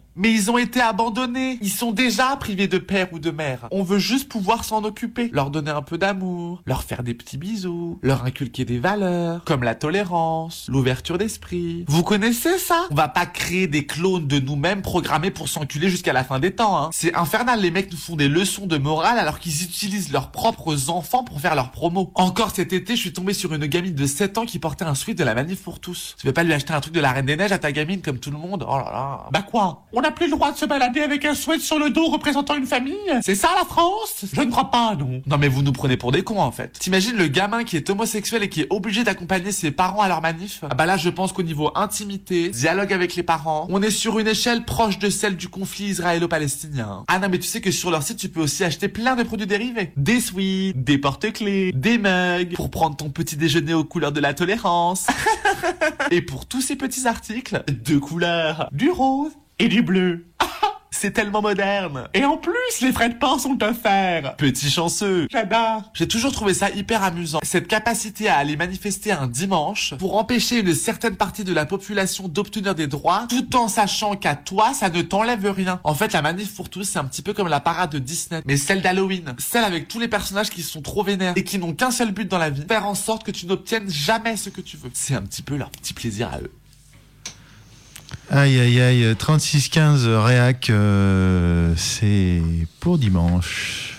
Mais ils ont été abandonnés. Ils sont déjà privés de père ou de mère. On veut juste pouvoir s'en occuper. Leur donner un peu d'amour, leur faire des petits bisous, leur inculquer des valeurs, comme la tolérance, l'ouverture d'esprit. Vous connaissez ça? On va pas créer des clones de nous-mêmes programmés pour s'enculer jusqu'à la fin des temps, hein. C'est infernal, les mecs nous font des leçons de morale alors qu'ils utilisent leurs propres enfants pour faire leur promo. Encore cet été, je suis tombé sur une gamine de 7 ans qui portait un sweat de la Manif pour tous. Tu veux pas lui acheter un truc de la Reine des Neiges à ta gamine comme tout le monde? Oh là là. Bah quoi? On n'a plus le droit de se balader avec un sweat sur le dos représentant une famille? C'est ça la France? Je ne crois pas, non. Non mais vous nous prenez pour des cons en fait. T'imagines le gamin qui est homosexuel et qui est obligé d'accompagner ses parents à leur manif? Ah bah là je pense qu'au niveau intimité, dialogue avec les parents, on est sur une échelle proche de celle du conflit israélo-palestinien. Ah non mais tu sais que sur leur site tu peux aussi acheter plein de produits dérivés. Des sweats, des porte-clés, des mugs, pour prendre ton petit déjeuner aux couleurs de la tolérance. Et pour tous ces petits articles, 2 couleurs, du rose et du bleu. C'est tellement moderne. Et en plus, les frais de port sont offerts. Petit chanceux. J'adore. J'ai toujours trouvé ça hyper amusant. Cette capacité à aller manifester un dimanche pour empêcher une certaine partie de la population d'obtenir des droits, tout en sachant qu'à toi, ça ne t'enlève rien. En fait, la manif pour tous, c'est un petit peu comme la parade de Disney, mais celle d'Halloween. Celle avec tous les personnages qui sont trop vénères et qui n'ont qu'un seul but dans la vie, faire en sorte que tu n'obtiennes jamais ce que tu veux. C'est un petit peu leur petit plaisir à eux. Aïe aïe aïe, 36-15 réac, c'est pour dimanche.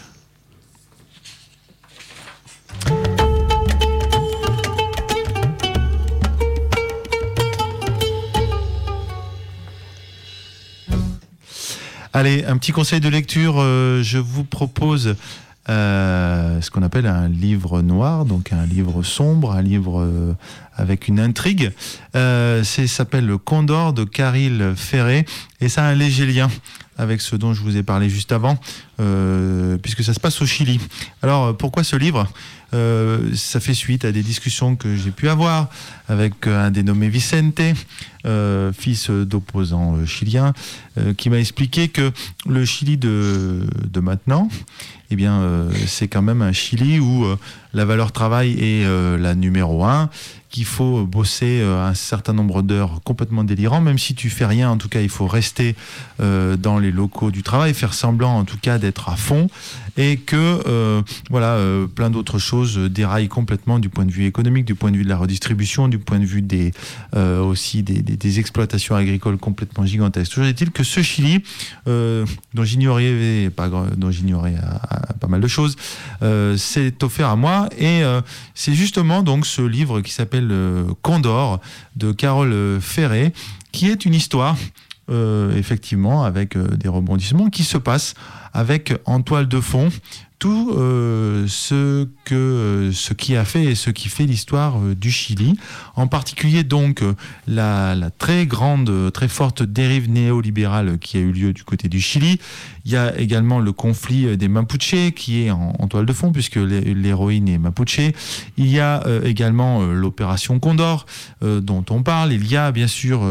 Allez, un petit conseil de lecture, je vous propose ce qu'on appelle un livre noir, donc un livre sombre, un livre avec une intrigue. Ça s'appelle Le Condor de Caril Ferret et ça a un léger lien avec ce dont je vous ai parlé juste avant, puisque ça se passe au Chili. Alors, pourquoi ce livre ? Ça fait suite à des discussions que j'ai pu avoir avec un dénommé Vicente, fils d'opposants chiliens, qui m'a expliqué que le Chili de maintenant, eh bien, c'est quand même un Chili où la valeur travail est la numéro 1, qu'il faut bosser un certain nombre d'heures complètement délirant, même si tu fais rien, en tout cas il faut rester dans les locaux du travail, faire semblant en tout cas d'être à fond, et que plein d'autres choses déraillent complètement du point de vue économique, du point de vue de la redistribution, du point de vue aussi des exploitations agricoles complètement gigantesques. Toujours est-il que ce Chili, dont j'ignorais pas mal de choses, s'est offert à moi, et c'est justement donc ce livre qui s'appelle Condor de Caril Ferret, qui est une histoire effectivement avec des rebondissements qui se passent avec en toile de fond tout ce qui a fait et ce qui fait l'histoire du Chili, en particulier donc la très grande, très forte dérive néolibérale qui a eu lieu du côté du Chili. Il y a également le conflit des Mapuches qui est en toile de fond, puisque l'héroïne est Mapuche. Il y a également l'opération Condor dont on parle. Il y a bien sûr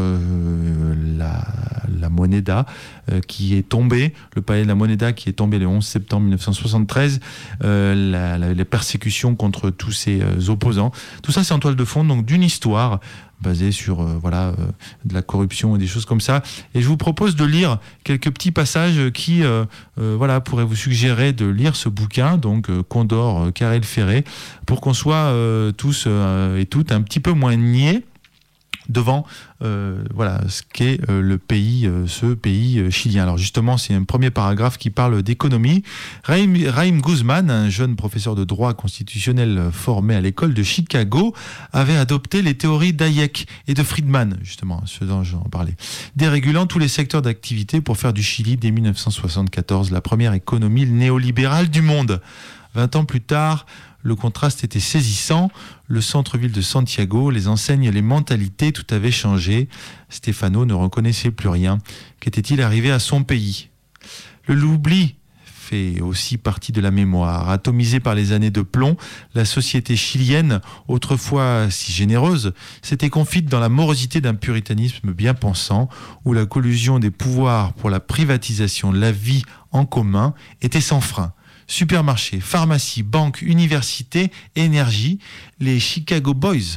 la Moneda qui est tombée, le palais de la Moneda qui est tombé le 11 septembre 1973, les persécutions contre tous ces opposants. Tout ça, c'est en toile de fond donc d'une histoire basée sur de la corruption et des choses comme ça. Et je vous propose de lire quelques petits passages qui pourraient vous suggérer de lire ce bouquin, donc Condor, Caril Ferret, pour qu'on soit tous et toutes un petit peu moins niais devant ce qu'est ce pays chilien. Alors justement, c'est un premier paragraphe qui parle d'économie. Raïm Guzman, un jeune professeur de droit constitutionnel formé à l'école de Chicago, avait adopté les théories d'Hayek et de Friedman, justement, ce dont j'en parlais, dérégulant tous les secteurs d'activité pour faire du Chili, dès 1974, la première économie néolibérale du monde. 20 ans plus tard, le contraste était saisissant. Le centre-ville de Santiago, les enseignes, les mentalités, tout avait changé. Stefano ne reconnaissait plus rien. Qu'était-il arrivé à son pays ? L'oubli fait aussi partie de la mémoire. Atomisée par les années de plomb, la société chilienne, autrefois si généreuse, s'était confite dans la morosité d'un puritanisme bien pensant, où la collusion des pouvoirs pour la privatisation de la vie en commun était sans frein. Supermarchés, pharmacies, banques, universités, énergie, les Chicago Boys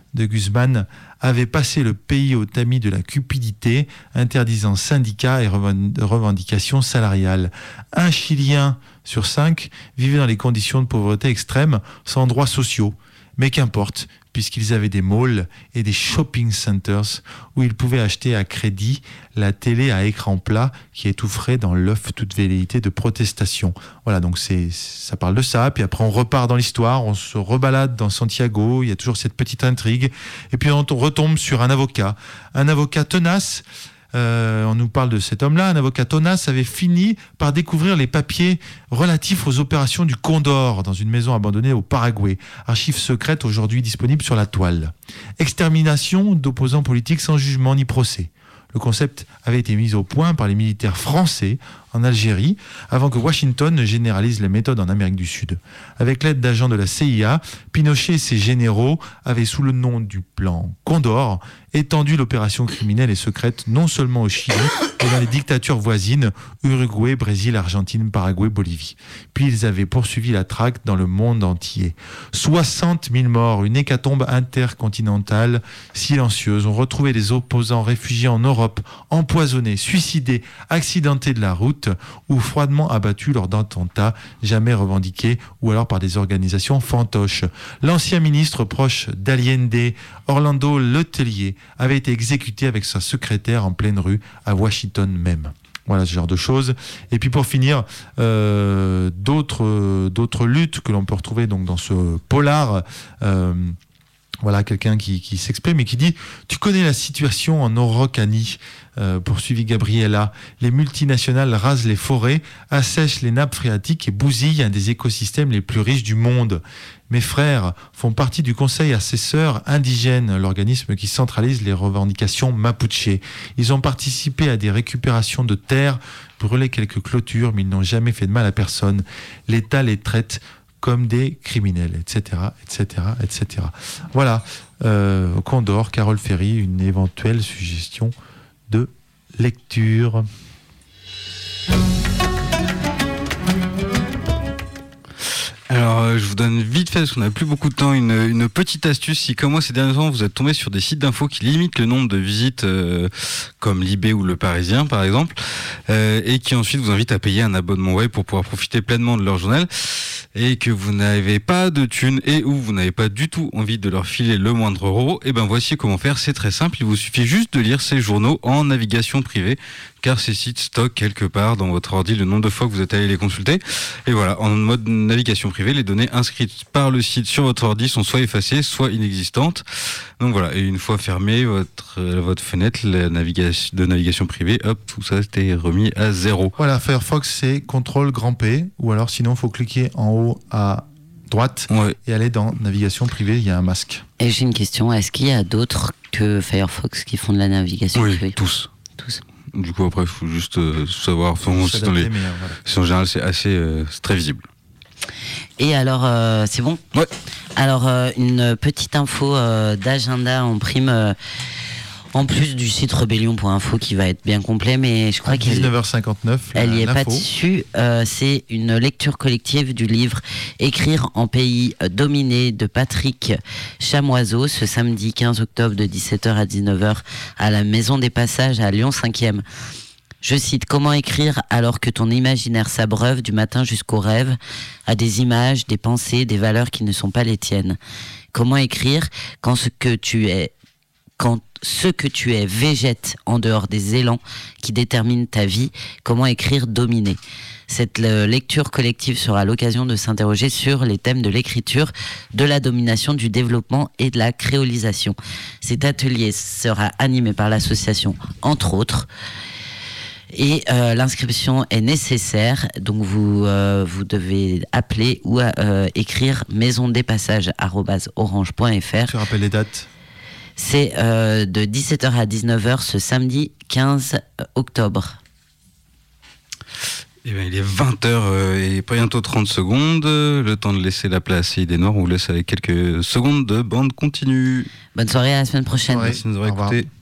de Guzman avait passé le pays au tamis de la cupidité, interdisant syndicats et revendications salariales. 1 Chilien sur 5 vivait dans les conditions de pauvreté extrême, sans droits sociaux. Mais qu'importe, puisqu'ils avaient des malls et des shopping centers où ils pouvaient acheter à crédit la télé à écran plat qui étoufferait dans l'œuf toute velléité de protestation. Voilà, donc ça parle de ça, puis après on repart dans l'histoire, on se rebalade dans Santiago, il y a toujours cette petite intrigue, et puis on retombe sur un avocat tenace. On nous parle de cet homme-là, un avocat tenace avait fini par découvrir les papiers relatifs aux opérations du Condor dans une maison abandonnée au Paraguay, archives secrètes aujourd'hui disponibles sur la toile. Extermination d'opposants politiques sans jugement ni procès. Le concept avait été mis au point par les militaires français en Algérie avant que Washington ne généralise les méthodes en Amérique du Sud. Avec l'aide d'agents de la CIA, Pinochet et ses généraux avaient, sous le nom du plan Condor, étendu l'opération criminelle et secrète non seulement au Chili, mais dans les dictatures voisines, Uruguay, Brésil, Argentine, Paraguay, Bolivie. Puis ils avaient poursuivi la traque dans le monde entier. 60 000 morts, une hécatombe intercontinentale silencieuse. On retrouvait des opposants réfugiés en Europe, empoisonnés, suicidés, accidentés de la route ou froidement abattus lors d'attentats jamais revendiqués ou alors par des organisations fantoches. L'ancien ministre proche d'Allende, Orlando Letelier, avait été exécuté avec sa secrétaire en pleine rue à Washington même. Voilà ce genre de choses. Et puis pour finir, d'autres luttes que l'on peut retrouver donc dans ce polar. Voilà quelqu'un qui s'exprime et qui dit « Tu connais la situation en Araucanie ?» poursuivit Gabriela. Les multinationales rasent les forêts, assèchent les nappes phréatiques et bousillent un des écosystèmes les plus riches du monde. Mes frères font partie du Conseil assesseur indigène, l'organisme qui centralise les revendications mapuche. Ils ont participé à des récupérations de terres, brûlé quelques clôtures, mais ils n'ont jamais fait de mal à personne. L'État les traite comme des criminels, etc., etc., etc. Voilà, Condor, Carole Ferry, une éventuelle suggestion de lecture. Alors, je vous donne vite fait, parce qu'on n'a plus beaucoup de temps, une petite astuce. Si, comme moi, ces derniers temps, vous êtes tombé sur des sites d'infos qui limitent le nombre de visites, comme Libé ou Le Parisien, par exemple, et qui ensuite vous invitent à payer un abonnement web pour pouvoir profiter pleinement de leur journal, et que vous n'avez pas de thunes et ou vous n'avez pas du tout envie de leur filer le moindre euro, et ben voici comment faire. C'est très simple. Il vous suffit juste de lire ces journaux en navigation privée, car ces sites stockent quelque part dans votre ordi le nombre de fois que vous êtes allé les consulter. Et voilà, en mode navigation privée, les données inscrites par le site sur votre ordi sont soit effacées, soit inexistantes. Donc voilà, et une fois fermée votre fenêtre de navigation privée, hop, tout ça c'était remis à zéro. Voilà, Firefox c'est CTRL grand P, ou alors sinon il faut cliquer en haut à droite et aller dans navigation privée, il y a un masque. Et j'ai une question, est-ce qu'il y a d'autres que Firefox qui font de la navigation privée ? Oui, tous. Du coup après il faut juste savoir, en général c'est assez c'est très visible. Et alors, c'est bon ? Ouais. Alors, une petite info d'agenda en prime, en plus du site rebellion.info qui va être bien complet, mais je crois qu'elle 19h59. Elle n'y est pas dessus. C'est une lecture collective du livre Écrire en pays dominé de Patrick Chamoiseau, ce samedi 15 octobre de 17h à 19h à la Maison des Passages à Lyon 5e. Je cite, comment écrire alors que ton imaginaire s'abreuve du matin jusqu'au rêve à des images, des pensées, des valeurs qui ne sont pas les tiennes. Comment écrire quand ce que tu es végète en dehors des élans qui déterminent ta vie. Comment écrire dominé. Cette lecture collective sera l'occasion de s'interroger sur les thèmes de l'écriture, de la domination, du développement et de la créolisation. Cet atelier sera animé par l'association Entre autres. Et l'inscription est nécessaire, donc vous devez appeler ou écrire maisondespassages@orange.fr. Tu rappelles les dates ? C'est de 17h à 19h ce samedi 15 octobre. Eh bien, il est 20h et bientôt 30 secondes. Le temps de laisser la place à Idée Noire. On vous laisse avec quelques secondes de bande continue. Bonne soirée, à la semaine prochaine. Merci de nous avoir écoutés.